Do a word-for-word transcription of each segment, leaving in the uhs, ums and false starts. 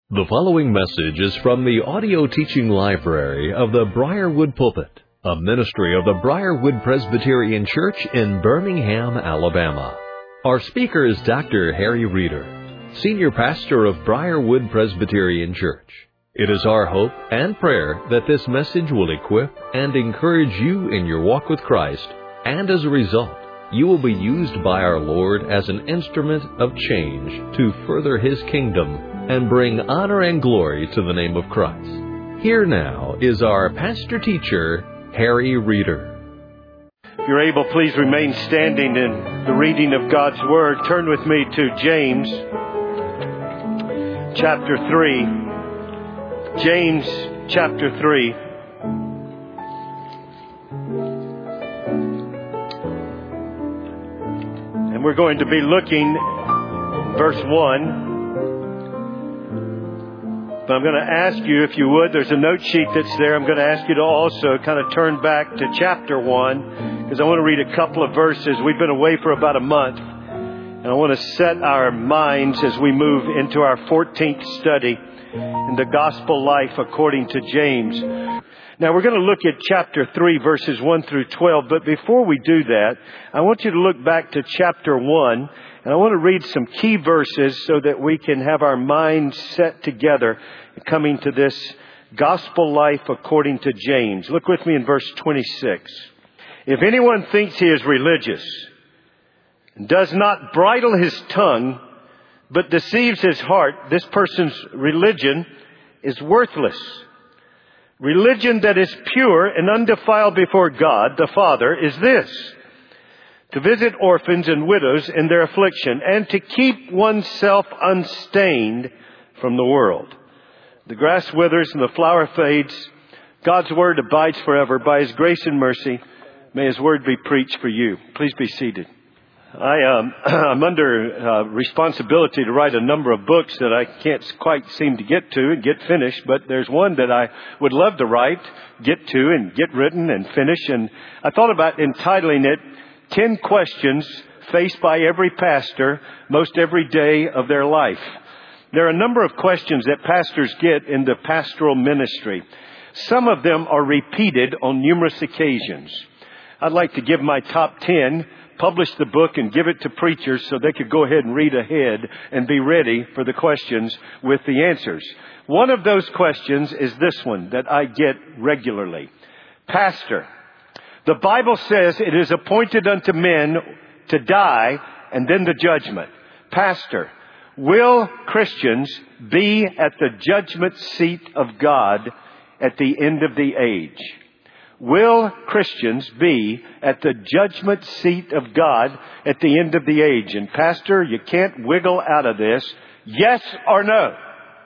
The following message is from the audio teaching library of the Briarwood Pulpit, a ministry of the Briarwood Presbyterian Church in Birmingham, Alabama. Our speaker is Doctor Harry Reeder, Senior Pastor of Briarwood Presbyterian Church. It is our hope and prayer that this message will equip and encourage you in your walk with Christ, and as a result, you will be used by our Lord as an instrument of change to further His kingdom and bring honor and glory to the name of Christ. Here now is our pastor teacher, Harry Reeder. If you're able, please remain standing in the reading of God's Word. Turn with me to James chapter three. James chapter three. And we're going to be looking verse one. But I'm going to ask you, if you would, there's a note sheet that's there. I'm going to ask you to also kind of turn back to chapter one, because I want to read a couple of verses. We've been away for about a month, and I want to set our minds as we move into our fourteenth study in the gospel life according to James. Now, we're going to look at chapter three, verses one through twelve. But before we do that, I want you to look back to chapter one. And I want to read some key verses so that we can have our minds set together coming to this gospel life according to James. Look with me in verse twenty-six. If anyone thinks he is religious and does not bridle his tongue, but deceives his heart, this person's religion is worthless. Religion that is pure and undefiled before God the Father is this: to visit orphans and widows in their affliction, and to keep oneself unstained from the world. The grass withers and the flower fades. God's word abides forever. By His grace and mercy, may His word be preached for you. Please be seated. I, um, I'm under uh, responsibility to write a number of books that I can't quite seem to get to and get finished, but there's one that I would love to write, get to, and get written and finish. And I thought about entitling it, Ten Questions Faced by Every Pastor Most Every Day of Their Life. There are a number of questions that pastors get in the pastoral ministry. Some of them are repeated on numerous occasions. I'd like to give my top ten, publish the book, and give it to preachers so they could go ahead and read ahead and be ready for the questions with the answers. One of those questions is this one that I get regularly. Pastor, the Bible says it is appointed unto men to die and then the judgment. Pastor, will Christians be at the judgment seat of God at the end of the age? Will Christians be at the judgment seat of God at the end of the age? And Pastor, you can't wiggle out of this. Yes or no?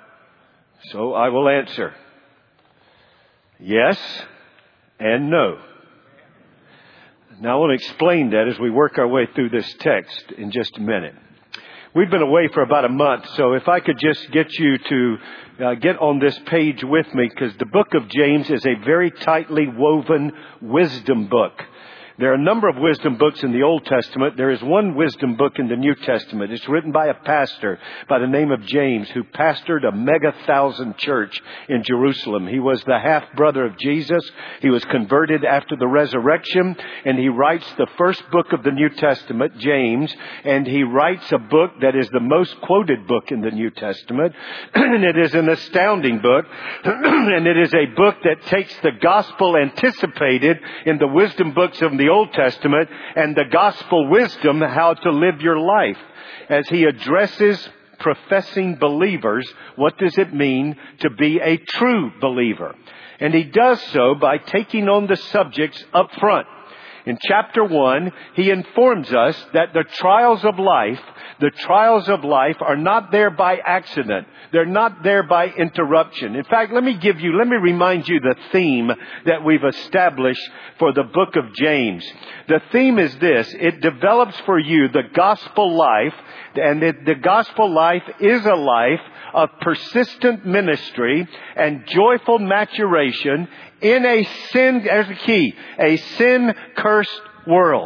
So I will answer yes and no. Now, I want to explain that as we work our way through this text in just a minute. We've been away for about a month, so if I could just get you to uh, get on this page with me, because the book of James is a very tightly woven wisdom book. There are a number of wisdom books in the Old Testament. There is one wisdom book in the New Testament. It's written by a pastor by the name of James, who pastored a mega thousand church in Jerusalem. He was the half-brother of Jesus. He was converted after the resurrection, and he writes the first book of the New Testament, James, and he writes a book that is the most quoted book in the New Testament, and it is an astounding book, and it is a book that takes the gospel anticipated in the wisdom books of the Old Testament and the gospel wisdom, how to live your life, as he addresses professing believers. What does it mean to be a true believer? And he does so by taking on the subjects up front. In chapter one, he informs us that the trials of life, the trials of life are not there by accident. They're not there by interruption. In fact, let me give you, let me remind you the theme that we've established for the book of James. The theme is this: it develops for you the gospel life, and it, the gospel life is a life of persistent ministry and joyful maturation in a sin, there's the key, a sin-cursed world.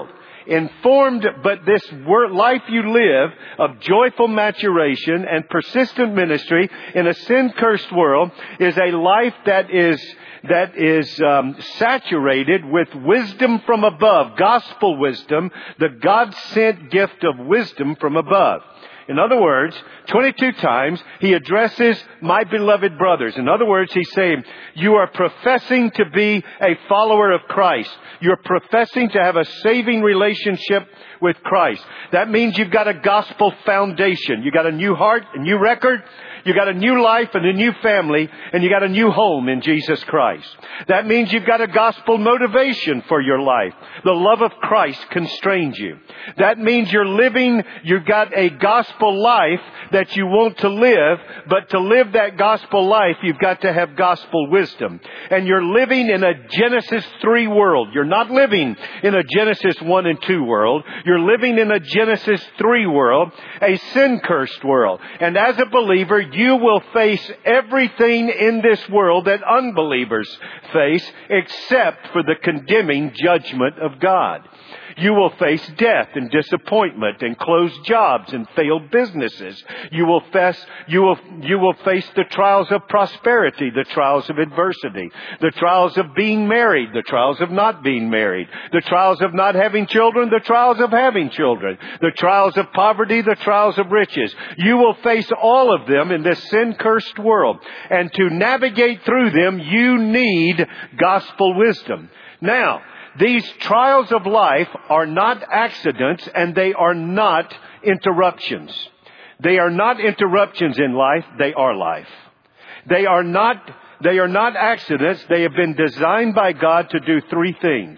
informed, but this wor- life you live of joyful maturation and persistent ministry in a sin-cursed world is a life that is that is um, saturated with wisdom from above, gospel wisdom, the God-sent gift of wisdom from above. In other words, twenty-two times he addresses my beloved brothers. In other words, he's saying, you are professing to be a follower of Christ. You're professing to have a saving relationship with Christ. That means you've got a gospel foundation. You got a new heart, a new record. You got a new life and a new family, and you got a new home in Jesus Christ. That means you've got a gospel motivation for your life. The love of Christ constrains you. That means you're living, you've got a gospel life that you want to live, but to live that gospel life, you've got to have gospel wisdom. And you're living in a Genesis three world. You're not living in a Genesis one and two world. You're living in a Genesis three world, a sin-cursed world. And as a believer, you will face everything in this world that unbelievers face except for the condemning judgment of God. You will face death and disappointment and closed jobs and failed businesses. You will face, you will, you will face the trials of prosperity, the trials of adversity, the trials of being married, the trials of not being married, the trials of not having children, the trials of having children, the trials of poverty, the trials of riches. You will face all of them in this sin-cursed world. And to navigate through them, you need gospel wisdom. Now, these trials of life are not accidents, and they are not interruptions. They are not interruptions in life. They are life. They are not, they are not accidents. They have been designed by God to do three things.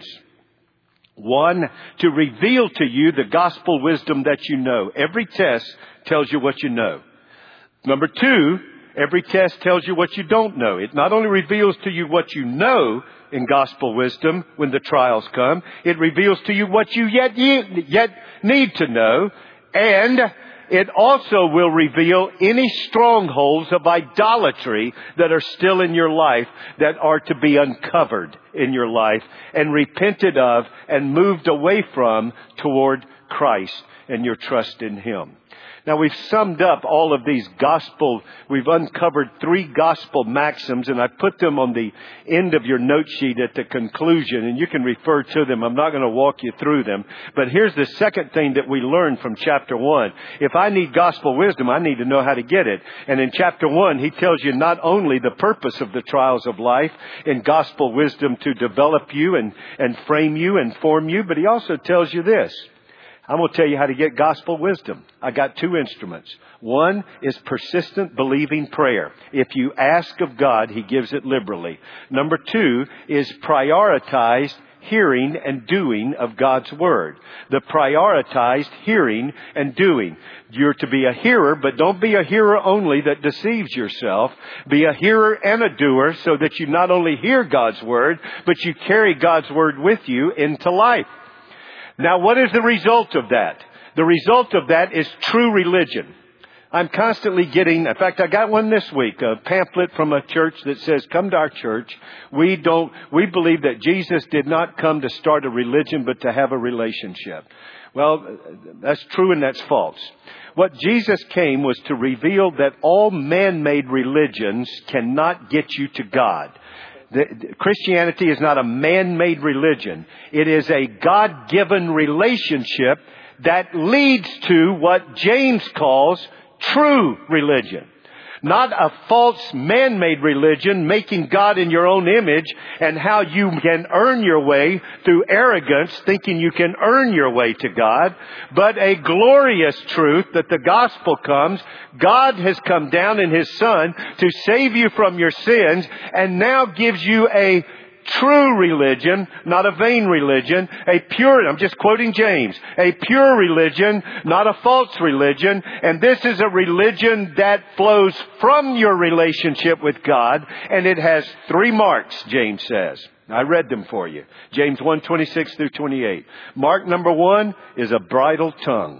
One, to reveal to you the gospel wisdom that you know. Every test tells you what you know. Number two, every test tells you what you don't know. It not only reveals to you what you know in gospel wisdom when the trials come, it reveals to you what you yet yet need to know, and it also will reveal any strongholds of idolatry that are still in your life that are to be uncovered in your life and repented of and moved away from toward Christ and your trust in Him. Now, we've summed up all of these gospel, we've uncovered three gospel maxims, and I put them on the end of your note sheet at the conclusion, and you can refer to them. I'm not going to walk you through them. But here's the second thing that we learned from chapter one. If I need gospel wisdom, I need to know how to get it. And in chapter one, he tells you not only the purpose of the trials of life in gospel wisdom to develop you and, and frame you and form you, but he also tells you this. I'm going to tell you how to get gospel wisdom. I got two instruments. One is persistent believing prayer. If you ask of God, He gives it liberally. Number two is prioritized hearing and doing of God's Word. The prioritized hearing and doing. You're to be a hearer, but don't be a hearer only that deceives yourself. Be a hearer and a doer so that you not only hear God's Word, but you carry God's Word with you into life. Now, what is the result of that? The result of that is true religion. I'm constantly getting, in fact, I got one this week, a pamphlet from a church that says, come to our church. We don't, we believe that Jesus did not come to start a religion, but to have a relationship. Well, that's true and that's false. What Jesus came was to reveal that all man-made religions cannot get you to God. The, Christianity is not a man-made religion. It is a God-given relationship that leads to what James calls true religion. Not a false man-made religion, making God in your own image and how you can earn your way through arrogance, thinking you can earn your way to God, but a glorious truth that the gospel comes. God has come down in His Son to save you from your sins and now gives you a true religion, not a vain religion, a pure, I'm just quoting James, a pure religion, not a false religion. And this is a religion that flows from your relationship with God. And it has three marks, James says. I read them for you. James one, twenty-six through twenty-eight. Mark number one is a bridle tongue.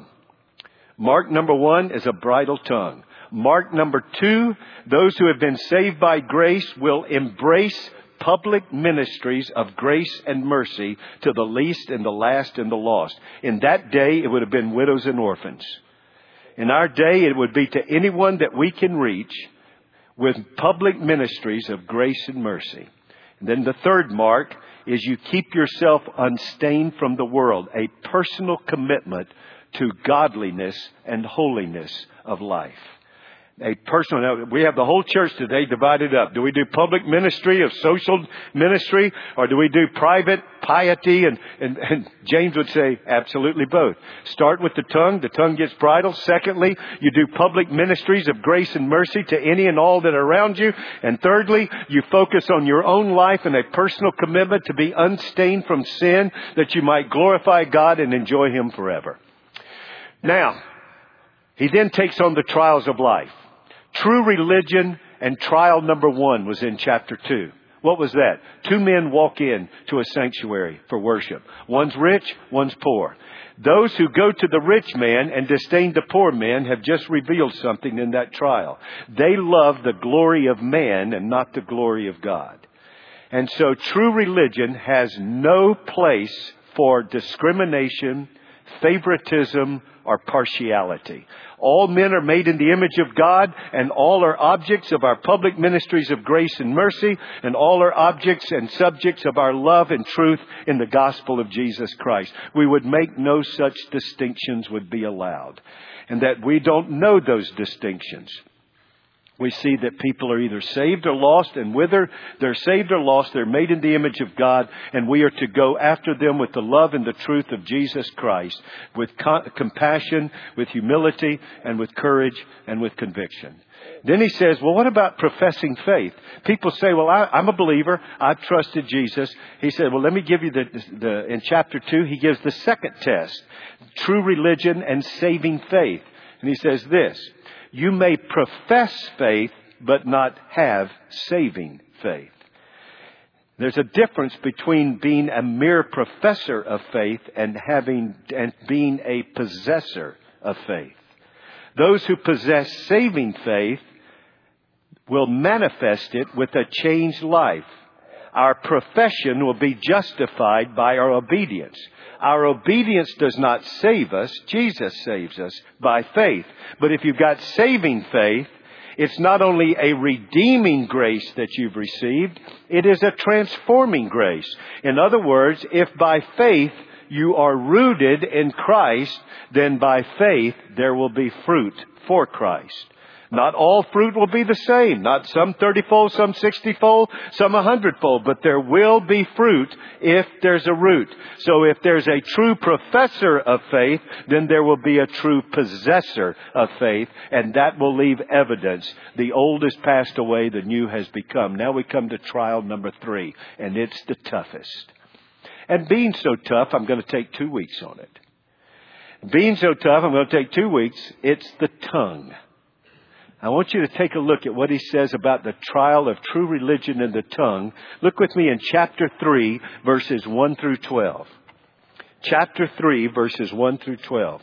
Mark number one is a bridle tongue. Mark number two, those who have been saved by grace will embrace public ministries of grace and mercy to the least and the last and the lost. In that day, it would have been widows and orphans. In our day, it would be to anyone that we can reach with public ministries of grace and mercy. And then the third mark is you keep yourself unstained from the world, a personal commitment to godliness and holiness of life. A personal, we have the whole church today divided up. Do we do public ministry of social ministry, or do we do private piety? And, and, and James would say absolutely both. Start with the tongue. The tongue gets bridled. Secondly, you do public ministries of grace and mercy to any and all that are around you. And thirdly, you focus on your own life and a personal commitment to be unstained from sin, that you might glorify God and enjoy Him forever. Now, he then takes on the trials of life. True religion and trial number one was in chapter two. What was that? Two men walk in to a sanctuary for worship. One's rich, one's poor. Those who go to the rich man and disdain the poor man have just revealed something in that trial. They love the glory of man and not the glory of God. And so true religion has no place for discrimination, favoritism, or partiality. All men are made in the image of God, and all are objects of our public ministries of grace and mercy, and all are objects and subjects of our love and truth in the gospel of Jesus Christ. We would make no such distinctions would be allowed, and that we don't know those distinctions. We see that people are either saved or lost, and whether they're saved or lost, they're made in the image of God, and we are to go after them with the love and the truth of Jesus Christ, with co- compassion, with humility, and with courage, and with conviction. Then he says, well, what about professing faith? People say, well, I, I'm a believer. I've trusted Jesus. He said, well, let me give you the, the, in chapter two, he gives the second test, true religion and saving faith. And he says this, you may profess faith, but not have saving faith. There's a difference between being a mere professor of faith and having and being a possessor of faith. Those who possess saving faith will manifest it with a changed life. Our profession will be justified by our obedience. Our obedience does not save us. Jesus saves us by faith. But if you've got saving faith, it's not only a redeeming grace that you've received, it is a transforming grace. In other words, if by faith you are rooted in Christ, then by faith there will be fruit for Christ. Not all fruit will be the same. Not some thirty-fold, some sixty-fold, some a hundred-fold. But there will be fruit if there's a root. So if there's a true professor of faith, then there will be a true possessor of faith. And that will leave evidence. The old has passed away, the new has become. Now we come to trial number three. And it's the toughest. And being so tough, I'm going to take two weeks on it. Being so tough, I'm going to take two weeks. It's the tongue. I want you to take a look at what he says about the trial of true religion in the tongue. Look with me in chapter three, verses one through twelve. Chapter three, verses one through twelve.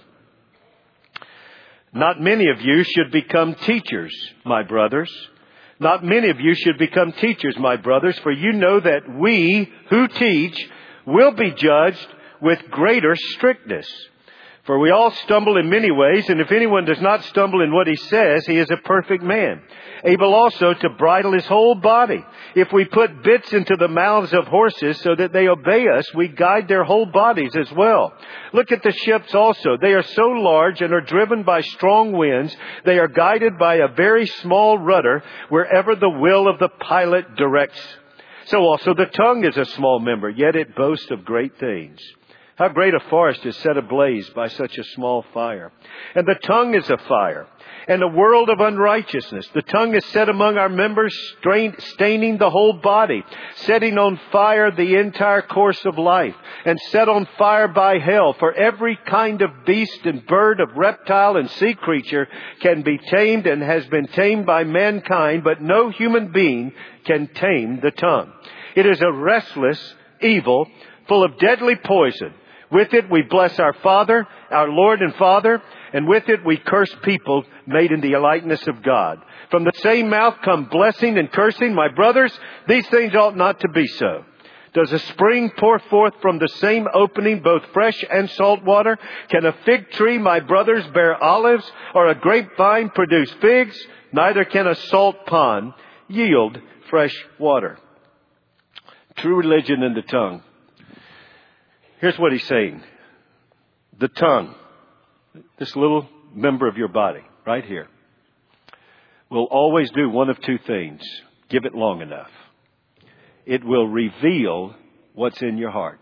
Not many of you should become teachers, my brothers. Not many of you should become teachers, my brothers, for you know that we who teach will be judged with greater strictness. For we all stumble in many ways, and if anyone does not stumble in what he says, he is a perfect man, able also to bridle his whole body. If we put bits into the mouths of horses so that they obey us, we guide their whole bodies as well. Look at the ships also. They are so large and are driven by strong winds. They are guided by a very small rudder wherever the will of the pilot directs. So also the tongue is a small member, yet it boasts of great things. How great a forest is set ablaze by such a small fire. And the tongue is a fire, and a world of unrighteousness. The tongue is set among our members, staining the whole body, setting on fire the entire course of life, and set on fire by hell. For every kind of beast and bird, of reptile and sea creature can be tamed and has been tamed by mankind, but no human being can tame the tongue. It is a restless evil, full of deadly poison. With it we bless our Father, our Lord and Father, and with it we curse people made in the likeness of God. From the same mouth come blessing and cursing. My brothers, these things ought not to be so. Does a spring pour forth from the same opening both fresh and salt water? Can a fig tree, my brothers, bear olives, or a grapevine produce figs? Neither can a salt pond yield fresh water. True religion in the tongue. Here's what he's saying. The tongue, this little member of your body, right here, will always do one of two things. Give it long enough. It will reveal what's in your heart.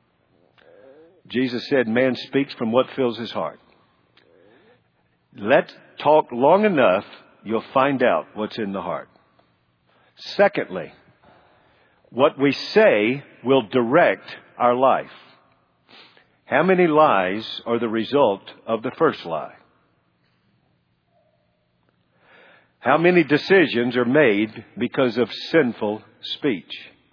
Jesus said, man speaks from what fills his heart. Let's talk long enough, you'll find out what's in the heart. Secondly, what we say will direct our life. How many lies are the result of the first lie? How many decisions are made because of sinful speech?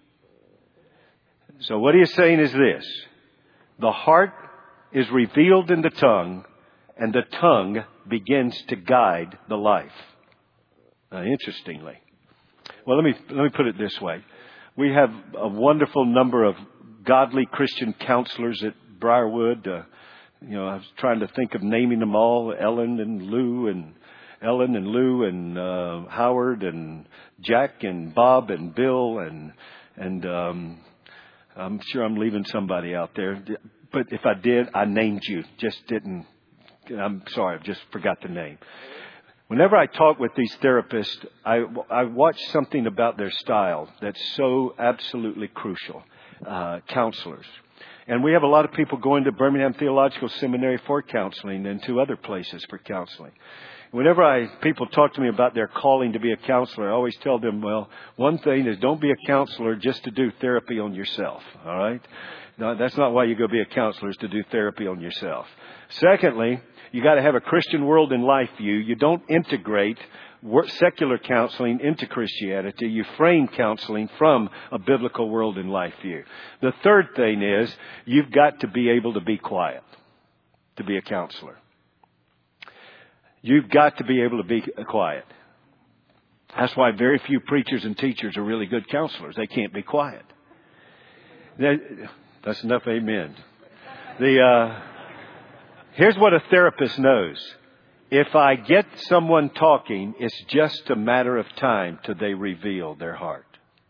So what he is saying is this. The heart is revealed in the tongue, and the tongue begins to guide the life. Now, interestingly. Well, let me, let me put it this way. We have a wonderful number of godly Christian counselors at Briarwood. Uh, you know, I was trying to think of naming them all. Ellen and Lou and Ellen and Lou and uh, Howard and Jack and Bob and Bill and and um, I'm sure I'm leaving somebody out there. But if I did, I named you. Just didn't. I'm sorry, I just forgot the name. Whenever I talk with these therapists, I, I watch something about their style that's so absolutely crucial. Uh, counselors. And we have a lot of people going to Birmingham Theological Seminary for counseling and to other places for counseling. Whenever I people talk to me about their calling to be a counselor, I always tell them, well, one thing is don't be a counselor just to do therapy on yourself. All right? No, that's not why you go be a counselor, is to do therapy on yourself. Secondly, you got to have a Christian world and life view. You don't integrate secular counseling into Christianity. You frame counseling from a biblical world and life view. The third thing is you've got to be able to be quiet to be a counselor. You've got to be able to be quiet. That's why very few preachers and teachers are really good counselors. They can't be quiet. That's enough amen. The uh, here's what a therapist knows. If I get someone talking, it's just a matter of time till they reveal their heart.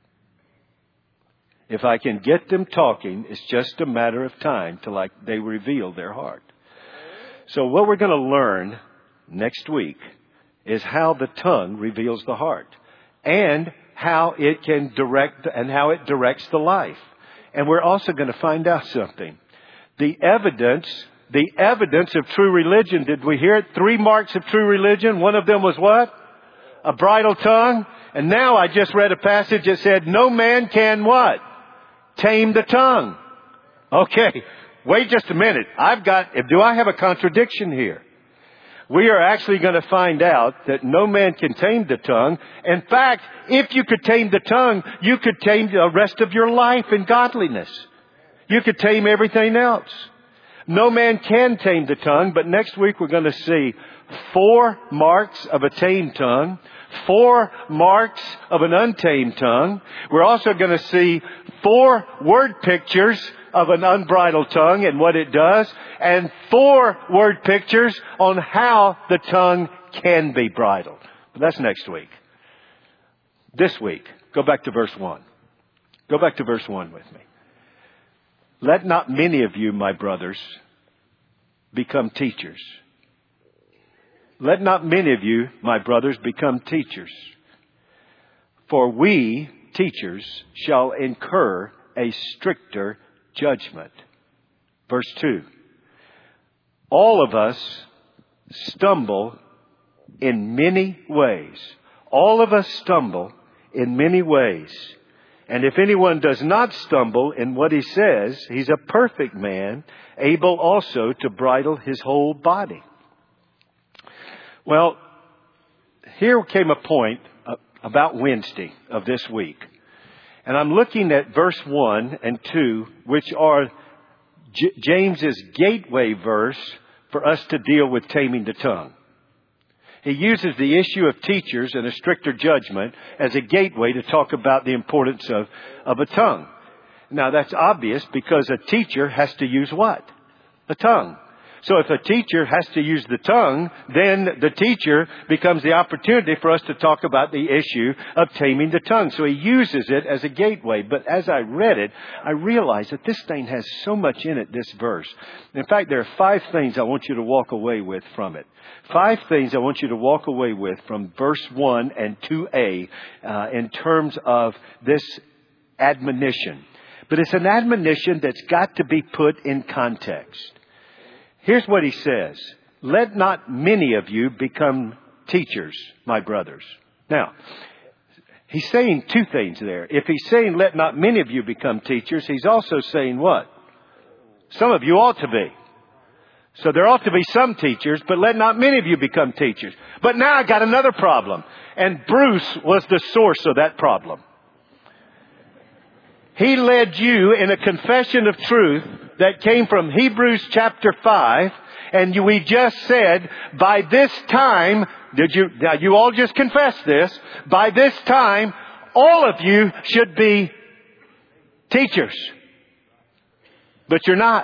If I can get them talking, it's just a matter of time till I, they reveal their heart. So what we're going to learn next week is how the tongue reveals the heart and how it can direct and how it directs the life. And we're also going to find out something. The evidence The evidence of true religion. Did we hear it? Three marks of true religion. One of them was what? A bridle tongue. And now I just read a passage that said, no man can what? Tame the tongue. Okay. Wait just a minute. I've got, do I have a contradiction here? We are actually going to find out that no man can tame the tongue. In fact, if you could tame the tongue, you could tame the rest of your life in godliness. You could tame everything else. No man can tame the tongue, but next week we're going to see four marks of a tamed tongue, four marks of an untamed tongue. We're also going to see four word pictures of an unbridled tongue and what it does, and four word pictures on how the tongue can be bridled. But that's next week. This week, go back to verse one. Go back to verse one with me. Let not many of you, my brothers, become teachers. Let not many of you, my brothers, become teachers. For we, teachers, shall incur a stricter judgment. Verse two. All of us stumble in many ways. All of us stumble in many ways. And if anyone does not stumble in what he says, he's a perfect man, able also to bridle his whole body. Well, here came a point about Wednesday of this week. And I'm looking at verse one and two, which are J- James's gateway verse for us to deal with taming the tongue. He uses the issue of teachers and a stricter judgment as a gateway to talk about the importance of, of a tongue. Now that's obvious because a teacher has to use what? A tongue. So if a teacher has to use the tongue, then the teacher becomes the opportunity for us to talk about the issue of taming the tongue. So he uses it as a gateway. But as I read it, I realized that this thing has so much in it, this verse. In fact, there are five things I want you to walk away with from it. Five things I want you to walk away with from verse one and two A uh, in terms of this admonition. But it's an admonition that's got to be put in context. Here's what he says. Let not many of you become teachers, my brothers. Now, he's saying two things there. If he's saying let not many of you become teachers, he's also saying what? Some of you ought to be. So there ought to be some teachers, but let not many of you become teachers. But now I got another problem. And Bruce was the source of that problem. He led you in a confession of truth that came from Hebrews chapter five. And you, we just said, by this time, did you, now you all just confessed this, by this time, all of you should be teachers. But you're not.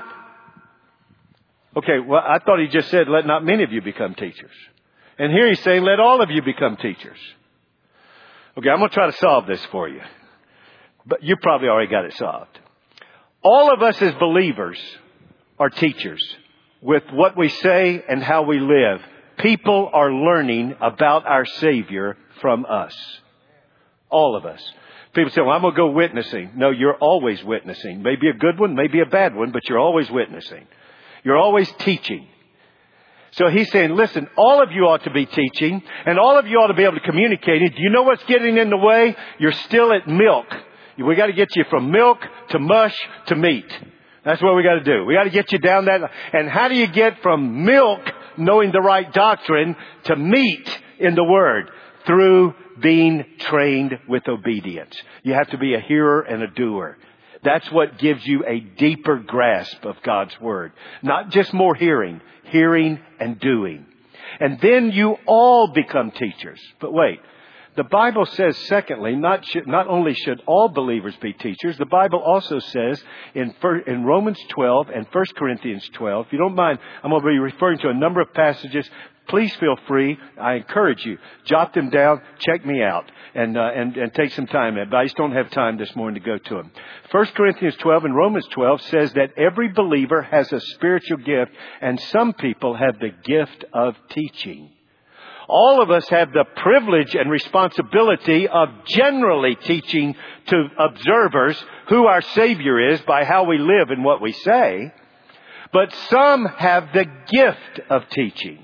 Okay, well, I thought he just said, let not many of you become teachers. And here he's saying, let all of you become teachers. Okay, I'm going to try to solve this for you. But you probably already got it solved. All of us as believers are teachers with what we say and how we live. People are learning about our Savior from us. All of us. People say, well, I'm going to go witnessing. No, you're always witnessing. Maybe a good one, maybe a bad one, but you're always witnessing. You're always teaching. So he's saying, listen, all of you ought to be teaching, and all of you ought to be able to communicate it. Do you know what's getting in the way? You're still at milk. We got to get you from milk to mush to meat. That's what we got to do. We got to get you down that. And how do you get from milk, knowing the right doctrine, to meat in the Word? Through being trained with obedience. You have to be a hearer and a doer. That's what gives you a deeper grasp of God's Word. Not just more hearing, hearing and doing. And then you all become teachers. But wait. The Bible says, secondly, not should, not only should all believers be teachers, the Bible also says in, in Romans twelve and First Corinthians twelve, if you don't mind, I'm going to be referring to a number of passages. Please feel free. I encourage you. Jot them down. Check me out. And, uh, and, and take some time. But I just don't have time this morning to go to them. First Corinthians twelve and Romans twelve says that every believer has a spiritual gift. And some people have the gift of teaching. All of us have the privilege and responsibility of generally teaching to observers who our Savior is by how we live and what we say. But some have the gift of teaching.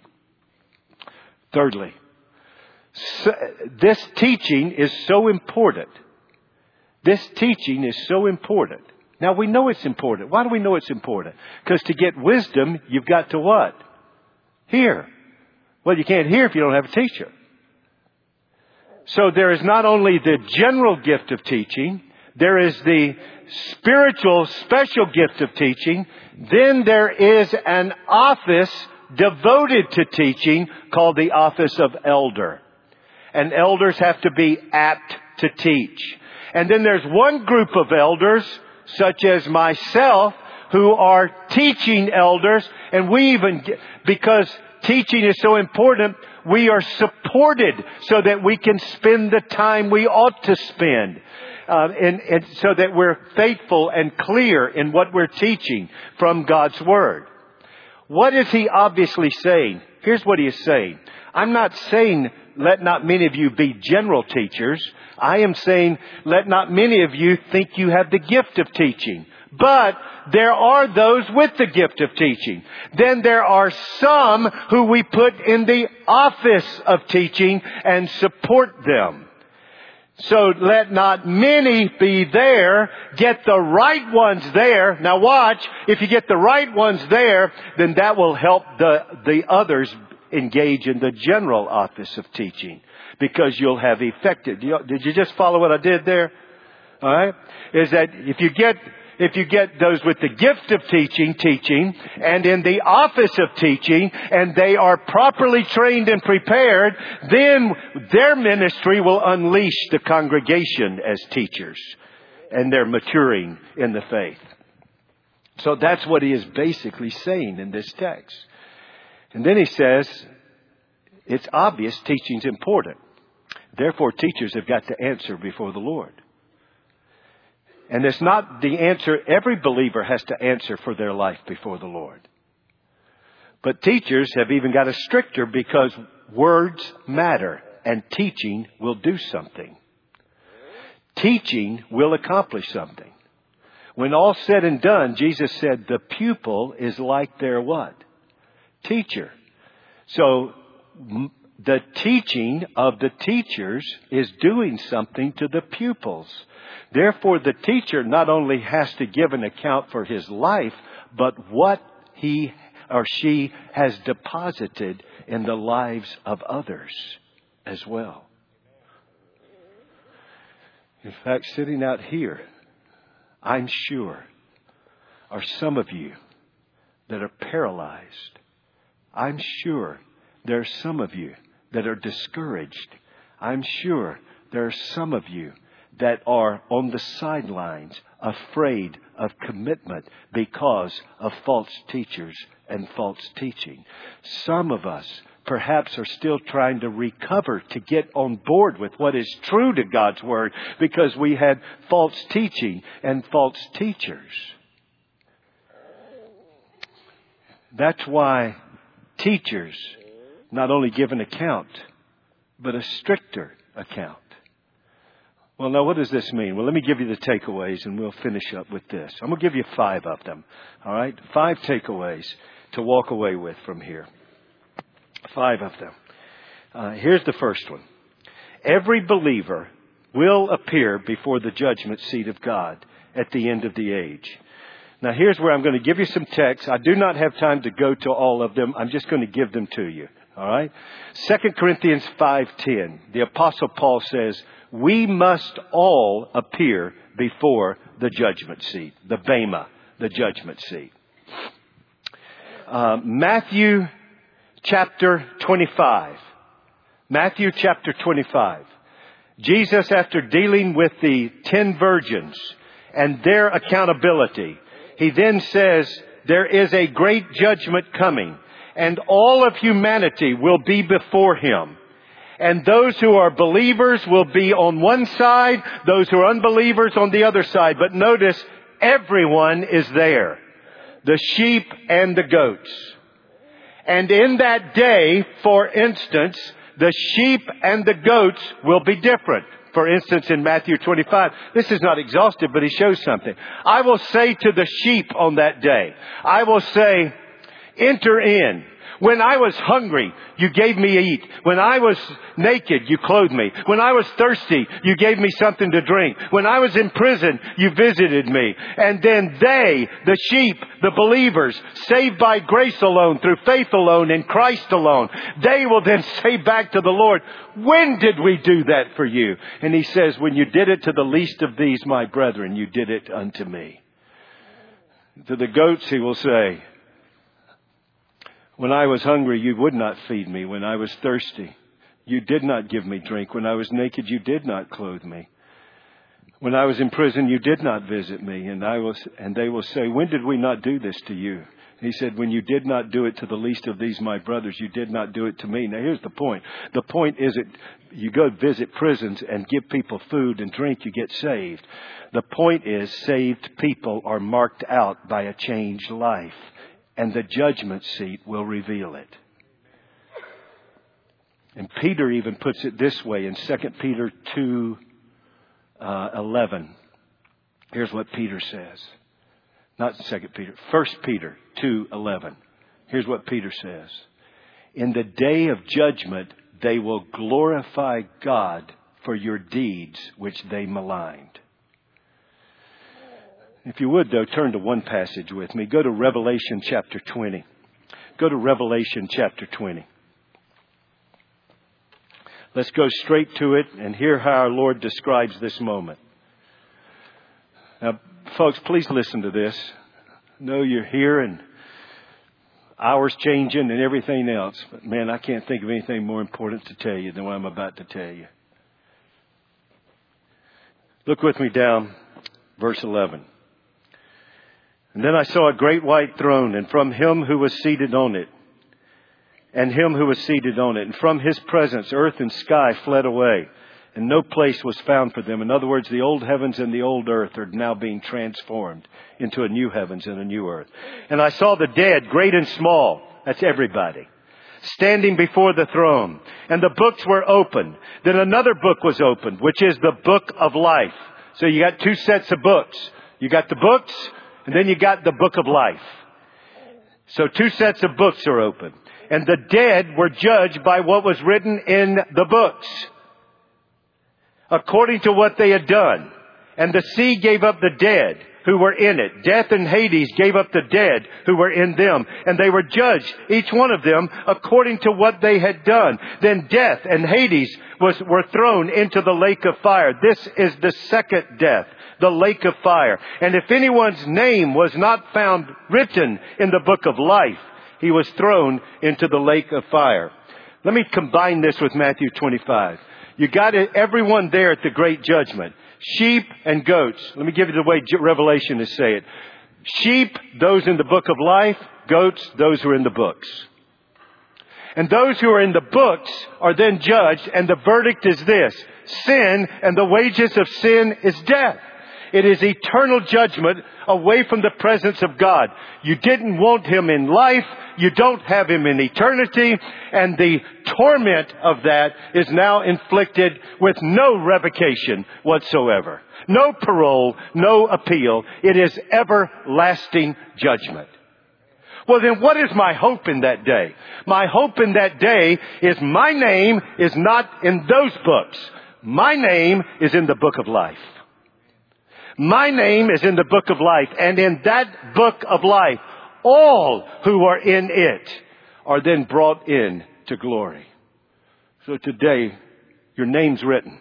Thirdly, this teaching is so important. This teaching is so important. Now we know it's important. Why do we know it's important? Because to get wisdom, you've got to what? Hear. Well, you can't hear if you don't have a teacher. So there is not only the general gift of teaching, there is the spiritual special gift of teaching. Then there is an office devoted to teaching called the office of elder. And elders have to be apt to teach. And then there's one group of elders, such as myself, who are teaching elders. And we even, because teaching is so important, we are supported so that we can spend the time we ought to spend. Uh, and, and so that we're faithful and clear in what we're teaching from God's Word. What is he obviously saying? Here's what he is saying. I'm not saying let not many of you be general teachers. I am saying let not many of you think you have the gift of teaching. But there are those with the gift of teaching. Then there are some who we put in the office of teaching and support them. So let not many be there. Get the right ones there. Now watch, if you get the right ones there, then that will help the, the others engage in the general office of teaching. Because you'll have effective. Did you just follow what I did there? All right? Is that if you get... if you get those with the gift of teaching, teaching, and in the office of teaching, and they are properly trained and prepared, then their ministry will unleash the congregation as teachers, and they're maturing in the faith. So that's what he is basically saying in this text. And then he says, it's obvious teaching's important. Therefore, teachers have got to answer before the Lord. And it's not the answer every believer has to answer for their life before the Lord. But teachers have even got it stricter because words matter and teaching will do something. Teaching will accomplish something. When all's said and done, Jesus said the pupil is like their what? Teacher. So the teaching of the teachers is doing something to the pupils. Therefore, the teacher not only has to give an account for his life, but what he or she has deposited in the lives of others as well. In fact, sitting out here, I'm sure, are some of you that are paralyzed. I'm sure there are some of you that are discouraged. I'm sure there are some of you that are on the sidelines, afraid of commitment because of false teachers and false teaching. Some of us perhaps are still trying to recover to get on board with what is true to God's Word because we had false teaching and false teachers. That's why teachers not only give an account, but a stricter account. Well, now, what does this mean? Well, let me give you the takeaways and we'll finish up with this. I'm going to give you five of them. All right? Five takeaways to walk away with from here. Five of them. Uh, here's the first one. Every believer will appear before the judgment seat of God at the end of the age. Now, here's where I'm going to give you some texts. I do not have time to go to all of them. I'm just going to give them to you. All right? Second Corinthians five ten. The Apostle Paul says, we must all appear before the judgment seat. The Bema, the judgment seat. Uh, Matthew chapter twenty-five. Matthew chapter twenty-five. Jesus, after dealing with the ten virgins and their accountability, he then says, there is a great judgment coming, and all of humanity will be before him. And those who are believers will be on one side, those who are unbelievers on the other side. But notice, everyone is there. The sheep and the goats. And in that day, for instance, the sheep and the goats will be different. For instance, in Matthew twenty-five, this is not exhaustive, but he shows something. I will say to the sheep on that day, I will say, enter in. When I was hungry, you gave me to eat. When I was naked, you clothed me. When I was thirsty, you gave me something to drink. When I was in prison, you visited me. And then they, the sheep, the believers, saved by grace alone, through faith alone, in Christ alone, they will then say back to the Lord, when did we do that for you? And he says, when you did it to the least of these, my brethren, you did it unto me. To the goats, he will say, when I was hungry, you would not feed me. When I was thirsty, you did not give me drink. When I was naked, you did not clothe me. When I was in prison, you did not visit me. And I will, and they will say, when did we not do this to you? He said, when you did not do it to the least of these, my brothers, you did not do it to me. Now, here's the point. The point isn't you go visit prisons and give people food and drink, you get saved. The point is saved people are marked out by a changed life. And the judgment seat will reveal it. And Peter even puts it this way in Second Peter two eleven. Here's what Peter says. Not Second Peter. First Peter two eleven. Here's what Peter says. In the day of judgment, they will glorify God for your deeds which they maligned. If you would, though, turn to one passage with me. Go to Revelation chapter twenty. Go to Revelation chapter twenty. Let's go straight to it and hear how our Lord describes this moment. Now, folks, please listen to this. I know you're here and hours changing and everything else. But man, I can't think of anything more important to tell you than what I'm about to tell you. Look with me down, verse eleven. And then I saw a great white throne, and from him who was seated on it, and him who was seated on it, and from his presence earth and sky fled away, and no place was found for them. In other words, the old heavens and the old earth are now being transformed into a new heavens and a new earth. And I saw the dead, great and small, that's everybody, standing before the throne. And the books were opened. Then another book was opened, which is the book of life. So you got two sets of books. You got the books, and then you got the book of life. So two sets of books are open. And the dead were judged by what was written in the books, according to what they had done. And the sea gave up the dead who were in it. Death and Hades gave up the dead who were in them. And they were judged, each one of them, according to what they had done. Then death and Hades was, were thrown into the lake of fire. This is the second death, the lake of fire. And if anyone's name was not found written in the book of life, he was thrown into the lake of fire. Let me combine this with Matthew twenty-five. You got everyone there at the great judgment. Sheep and goats. Let me give you the way Revelation is say it. Sheep, those in the book of life. Goats, those who are in the books. And those who are in the books are then judged, and the verdict is this: sin, and the wages of sin is death. It is eternal judgment away from the presence of God. You didn't want Him in life. You don't have Him in eternity. And the torment of that is now inflicted with no revocation whatsoever. No parole, no appeal. It is everlasting judgment. Well, then what is my hope in that day? My hope in that day is my name is not in those books. My name is in the book of life. My name is in the book of life, and in that book of life, all who are in it are then brought in to glory. So today, your name's written.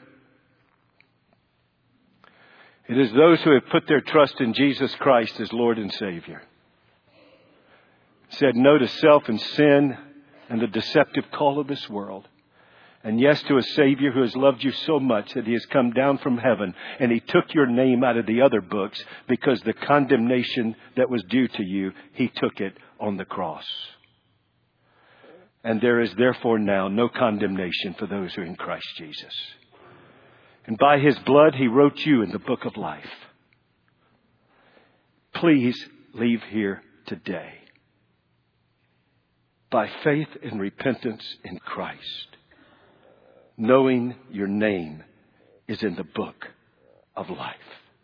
It is those who have put their trust in Jesus Christ as Lord and Savior. Said no to self and sin and the deceptive call of this world. And yes, to a Savior who has loved you so much that He has come down from heaven and He took your name out of the other books because the condemnation that was due to you, He took it on the cross. And there is therefore now no condemnation for those who are in Christ Jesus. And by His blood, He wrote you in the book of life. Please leave here today by faith and repentance in Christ, knowing your name is in the book of life.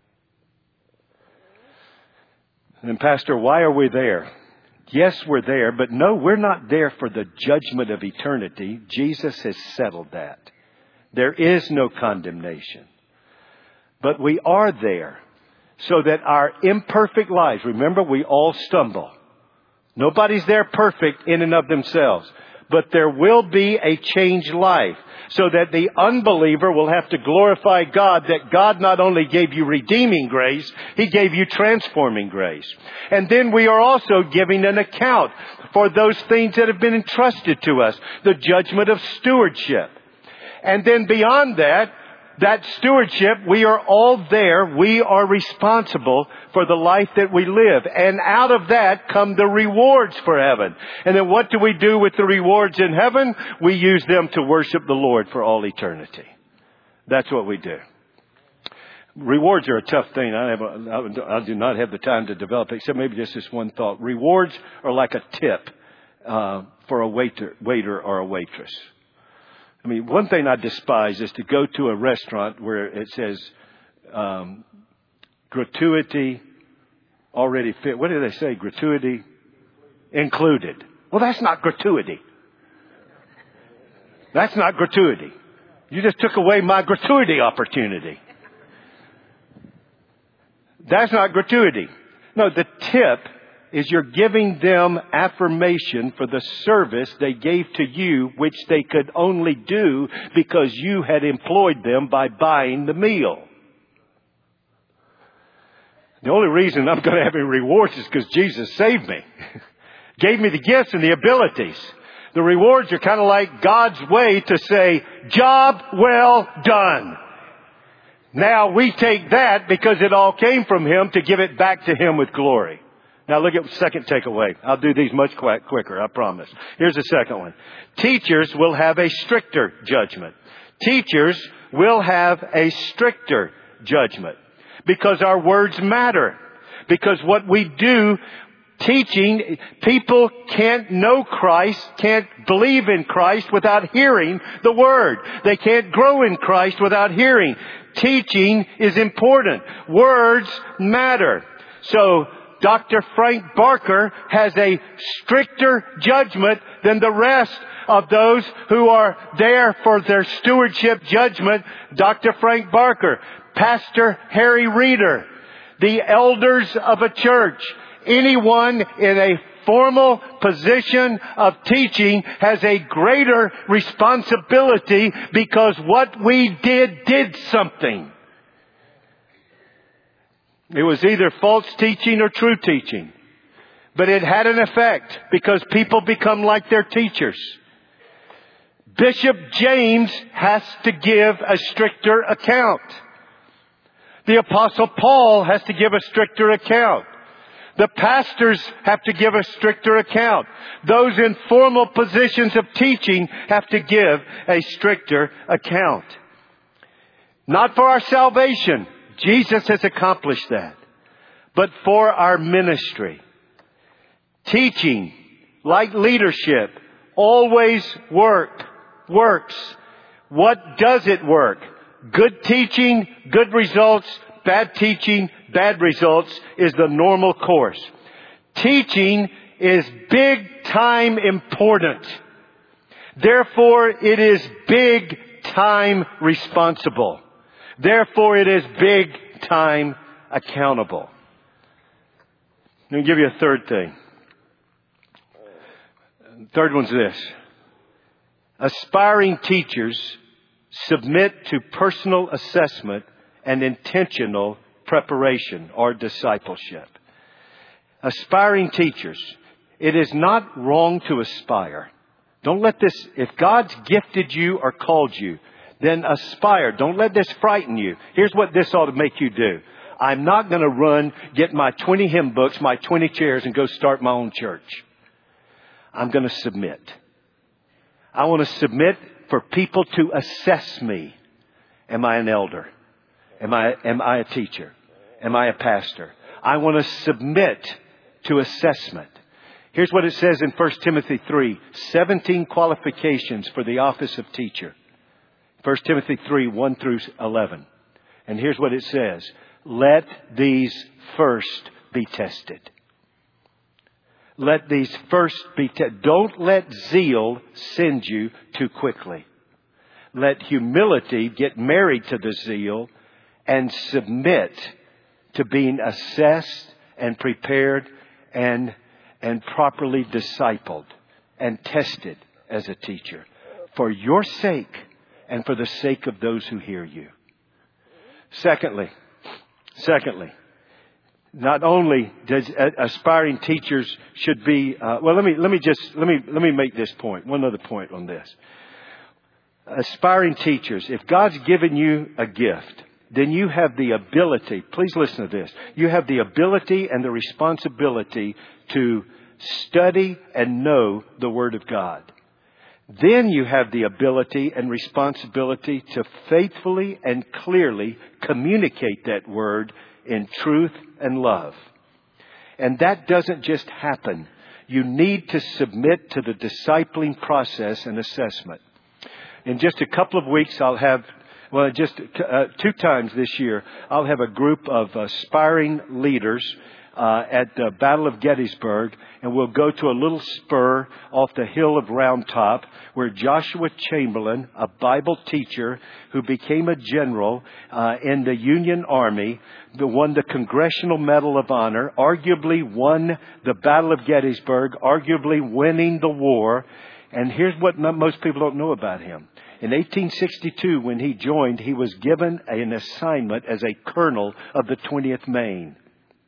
And then, Pastor, why are we there? Yes, we're there, but no, we're not there for the judgment of eternity. Jesus has settled that. There is no condemnation. But we are there so that our imperfect lives, remember, we all stumble. Nobody's there perfect in and of themselves. But there will be a changed life so that the unbeliever will have to glorify God that God not only gave you redeeming grace, He gave you transforming grace. And then we are also giving an account for those things that have been entrusted to us, the judgment of stewardship. And then beyond that, that stewardship, we are all there. We are responsible for the life that we live. And out of that come the rewards for heaven. And then what do we do with the rewards in heaven? We use them to worship the Lord for all eternity. That's what we do. Rewards are a tough thing. I, have a, I do not have the time to develop it, except maybe just this one thought. Rewards are like a tip uh, for a waiter, waiter or a waitress. I mean, one thing I despise is to go to a restaurant where it says um, gratuity already fit. What do they say? Gratuity included. Well, that's not gratuity. That's not gratuity. You just took away my gratuity opportunity. That's not gratuity. No, the tip is you're giving them affirmation for the service they gave to you, which they could only do because you had employed them by buying the meal. The only reason I'm going to have any rewards is because Jesus saved me. Gave me the gifts and the abilities. The rewards are kind of like God's way to say, job well done. Now we take that because it all came from Him to give it back to Him with glory. Now look at the second takeaway. I'll do these much quicker, I promise. Here's the second one. Teachers will have a stricter judgment. Teachers will have a stricter judgment. Because our words matter. Because what we do teaching, people can't know Christ, can't believe in Christ without hearing the Word. They can't grow in Christ without hearing. Teaching is important. Words matter. So, Doctor Frank Barker has a stricter judgment than the rest of those who are there for their stewardship judgment. Doctor Frank Barker, Pastor Harry Reeder, the elders of a church, anyone in a formal position of teaching has a greater responsibility because what we did did something. It was either false teaching or true teaching. But it had an effect because people become like their teachers. Bishop James has to give a stricter account. The Apostle Paul has to give a stricter account. The pastors have to give a stricter account. Those in formal positions of teaching have to give a stricter account. Not for our salvation. Jesus has accomplished that. But for our ministry. Teaching, like leadership, always work, works. What does it work? Good teaching, good results. Bad teaching, bad results is the normal course. Teaching is big time important. Therefore, it is big time responsible. Therefore, it is big time accountable. Let me give you a third thing. Third one's this. Aspiring teachers submit to personal assessment and intentional preparation or discipleship. Aspiring teachers, it is not wrong to aspire. Don't let this, if God's gifted you or called you, then aspire. Don't let this frighten you. Here's what this ought to make you do. I'm not going to run, get my twenty hymn books, my twenty chairs, and go start my own church. I'm going to submit. I want to submit for people to assess me. Am I an elder? Am I, am I a teacher? Am I a pastor? I want to submit to assessment. Here's what it says in First Timothy three, seventeen qualifications for the office of teacher. First Timothy three, one through eleven. And here's what it says. Let these first be tested. Let these first be tested. Don't let zeal send you too quickly. Let humility get married to the zeal and submit to being assessed and prepared and, and properly discipled and tested as a teacher for your sake and for the sake of those who hear you. Secondly, secondly, not only does aspiring teachers should be, uh, well, let me, let me just, let me, let me make this point. One other point on this. Aspiring teachers, if God's given you a gift, then you have the ability, please listen to this, you have the ability and the responsibility to study and know the Word of God. Then you have the ability and responsibility to faithfully and clearly communicate that Word in truth and love. And that doesn't just happen. You need to submit to the discipling process and assessment. In just a couple of weeks, I'll have, well, just uh, two times this year, I'll have a group of aspiring leaders uh, at the Battle of Gettysburg, and we'll go to a little spur off the hill of Round Top where Joshua Chamberlain, a Bible teacher who became a general uh, in the Union Army, won the Congressional Medal of Honor, arguably won the Battle of Gettysburg, arguably winning the war. And here's what most people don't know about him. In eighteen sixty-two, when he joined, he was given an assignment as a colonel of the twentieth Maine.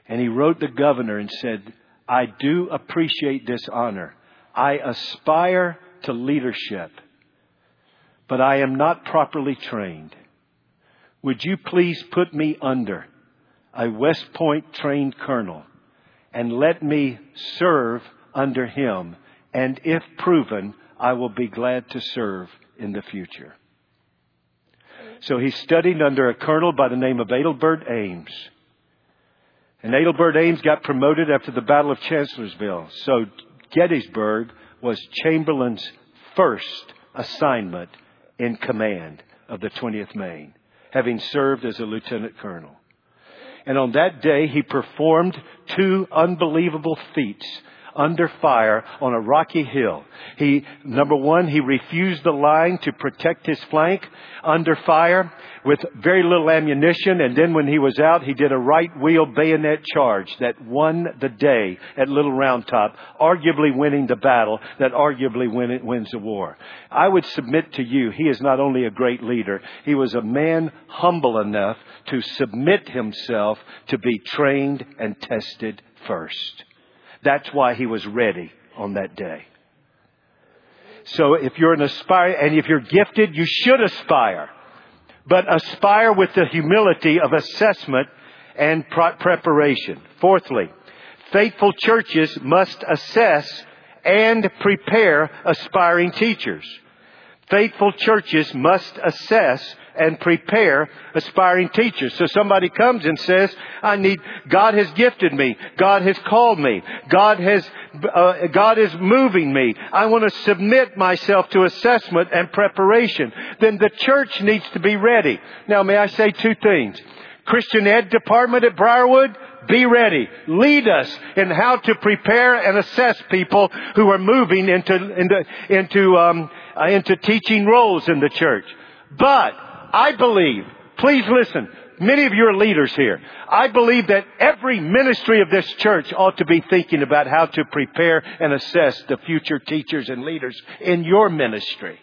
And he wrote the governor and said, I do appreciate this honor. I aspire to leadership, but I am not properly trained. Would you please put me under a West Point trained colonel and let me serve under him? And if proven, I will be glad to serve in the future. So he studied under a colonel by the name of Adelbert Ames. And Adelbert Ames got promoted after the Battle of Chancellorsville. So Gettysburg was Chamberlain's first assignment in command of the twentieth Maine, having served as a lieutenant colonel. And on that day, he performed two unbelievable feats under fire on a rocky hill. He, number one, he refused the line to protect his flank under fire with very little ammunition. And then when he was out, he did a right wheel bayonet charge that won the day at Little Round Top, arguably winning the battle that arguably win, wins the war. I would submit to you, he is not only a great leader, he was a man humble enough to submit himself to be trained and tested first. That's why he was ready on that day. So if you're an aspire, and if you're gifted, you should aspire. But aspire with the humility of assessment and preparation. Fourthly, faithful churches must assess and prepare aspiring teachers. Faithful churches must assess and prepare aspiring teachers. So somebody comes and says, I need, God has gifted me. God has called me. God has, uh, God is moving me. I want to submit myself to assessment and preparation. Then the church needs to be ready. Now, may I say two things? Christian Ed Department at Briarwood, be ready. Lead us in how to prepare and assess people who are moving into, into, into, um, uh, into teaching roles in the church. But I believe, please listen, many of you are leaders here. I believe that every ministry of this church ought to be thinking about how to prepare and assess the future teachers and leaders in your ministry.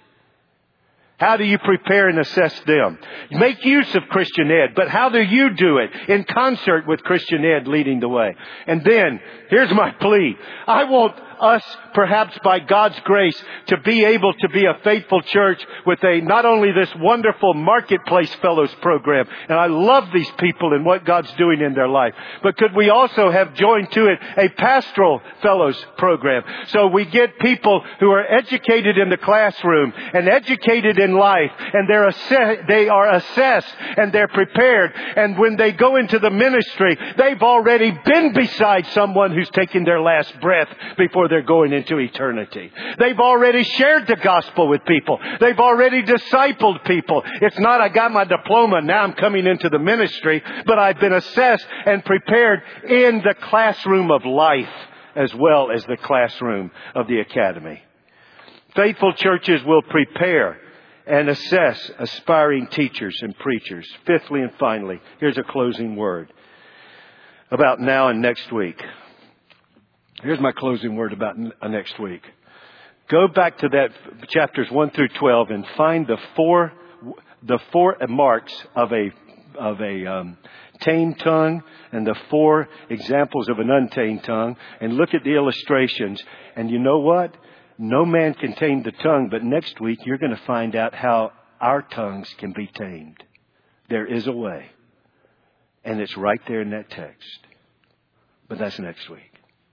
How do you prepare and assess them? Make use of Christian Ed, but how do you do it in concert with Christian Ed leading the way? And then, here's my plea. I want us, perhaps by God's grace, to be able to be a faithful church with a not only this wonderful Marketplace Fellows program, and I love these people and what God's doing in their life, but could we also have joined to it a Pastoral Fellows program? So we get people who are educated in the classroom and educated in life, and they're assess- they are assessed and they're prepared, and when they go into the ministry, they've already been beside someone who's taking their last breath before they're going into eternity. They've already shared the gospel with people. They've already discipled people. It's not, I got my diploma, now I'm coming into the ministry, but I've been assessed and prepared in the classroom of life as well as the classroom of the academy. Faithful churches will prepare and assess aspiring teachers and preachers. Fifthly and finally, here's a closing word about now and next week. Here's my closing word about next week. Go back to that chapters one through twelve and find the four the four marks of a of a um, tamed tongue and the four examples of an untamed tongue, and look at the illustrations. And you know what? No man can tame the tongue, but next week you're going to find out how our tongues can be tamed. There is a way, and it's right there in that text. But that's next week.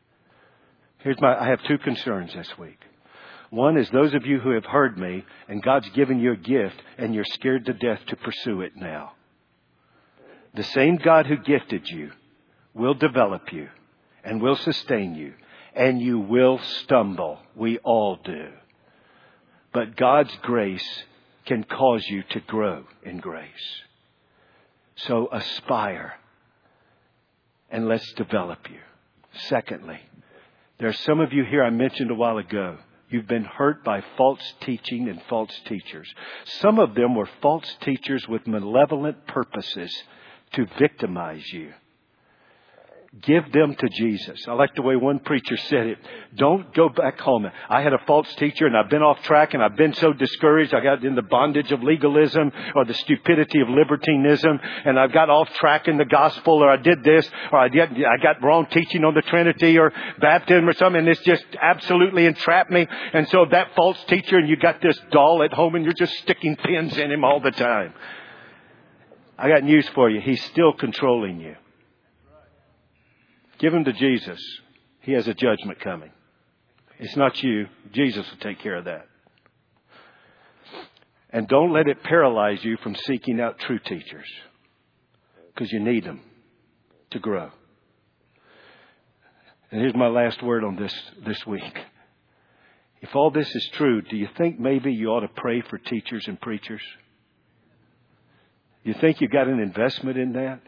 Here's my, I have two concerns this week. One is those of you who have heard me and God's given you a gift and you're scared to death to pursue it now. The same God who gifted you will develop you and will sustain you, and you will stumble. We all do. But God's grace can cause you to grow in grace. So aspire and let's develop you. Secondly, there are some of you here I mentioned a while ago. You've been hurt by false teaching and false teachers. Some of them were false teachers with malevolent purposes to victimize you. Give them to Jesus. I like the way one preacher said it. Don't go back home. I had a false teacher and I've been off track and I've been so discouraged. I got in the bondage of legalism or the stupidity of libertinism, and I've got off track in the gospel, or I did this, or I did, I got wrong teaching on the Trinity or baptism or something, and it's just absolutely entrapped me. And so that false teacher, and you got this doll at home and you're just sticking pins in him all the time. I got news for you. He's still controlling you. Give him to Jesus. He has a judgment coming. It's not you. Jesus will take care of that. And don't let it paralyze you from seeking out true teachers, because you need them to grow. And here's my last word on this this week. If all this is true, do you think maybe you ought to pray for teachers and preachers? You think you got an investment in that?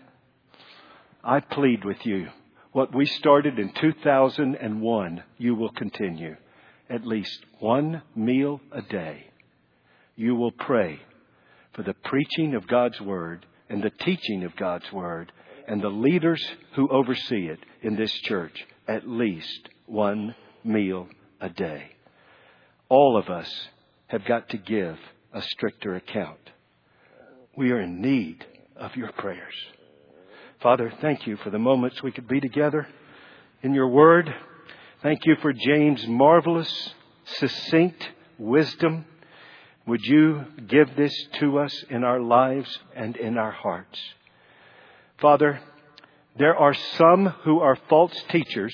I plead with you. What we started in two thousand one, you will continue. At least one meal a day. You will pray for the preaching of God's Word and the teaching of God's Word and the leaders who oversee it in this church. At least one meal a day. All of us have got to give a stricter account. We are in need of your prayers. Father, thank you for the moments we could be together in your word. Thank you for James' marvelous, succinct wisdom. Would you give this to us in our lives and in our hearts? Father, there are some who are false teachers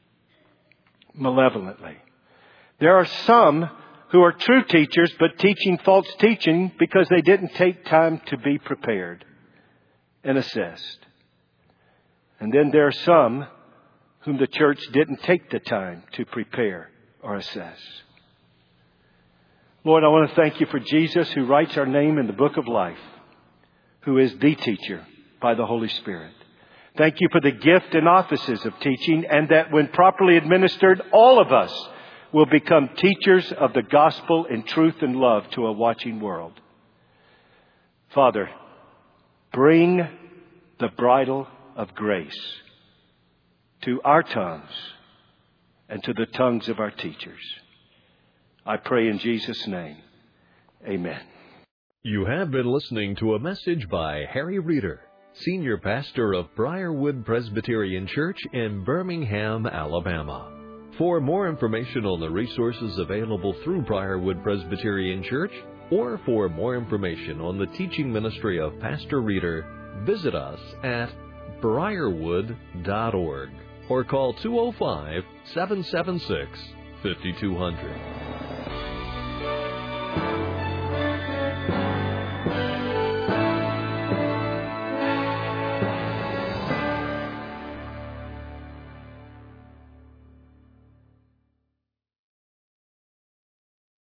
malevolently. There are some who are true teachers but teaching false teaching because they didn't take time to be prepared and assessed. And then there are some whom the church didn't take the time to prepare or assess. Lord, I want to thank you for Jesus, who writes our name in the book of life, who is the teacher by the Holy Spirit. Thank you for the gift and offices of teaching, and that when properly administered, all of us will become teachers of the gospel in truth and love to a watching world. Father, bring the bridle of grace to our tongues and to the tongues of our teachers. I pray in Jesus' name. Amen. You have been listening to a message by Harry Reeder, Senior Pastor of Briarwood Presbyterian Church in Birmingham, Alabama. For more information on the resources available through Briarwood Presbyterian Church, or for more information on the teaching ministry of Pastor Reeder, visit us at briarwood dot org or call two oh five, seven seven six, five two zero zero.